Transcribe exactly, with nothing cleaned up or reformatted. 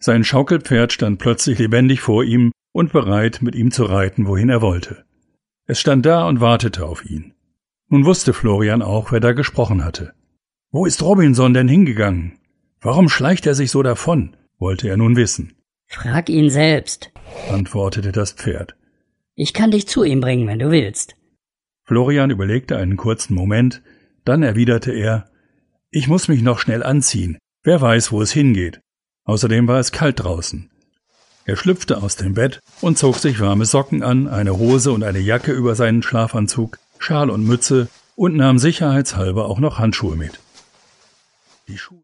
Sein Schaukelpferd stand plötzlich lebendig vor ihm und bereit, mit ihm zu reiten, wohin er wollte. Es stand da und wartete auf ihn. Nun wusste Florian auch, wer da gesprochen hatte. »Wo ist Robinson denn hingegangen? Warum schleicht er sich so davon?« wollte er nun wissen. »Frag ihn selbst«, antwortete das Pferd. »Ich kann dich zu ihm bringen, wenn du willst.« Florian überlegte einen kurzen Moment, dann erwiderte er, »Ich muss mich noch schnell anziehen. Wer weiß, wo es hingeht. Außerdem war es kalt draußen.« Er schlüpfte aus dem Bett und zog sich warme Socken an, eine Hose und eine Jacke über seinen Schlafanzug, Schal und Mütze und nahm sicherheitshalber auch noch Handschuhe mit. Die Schuhe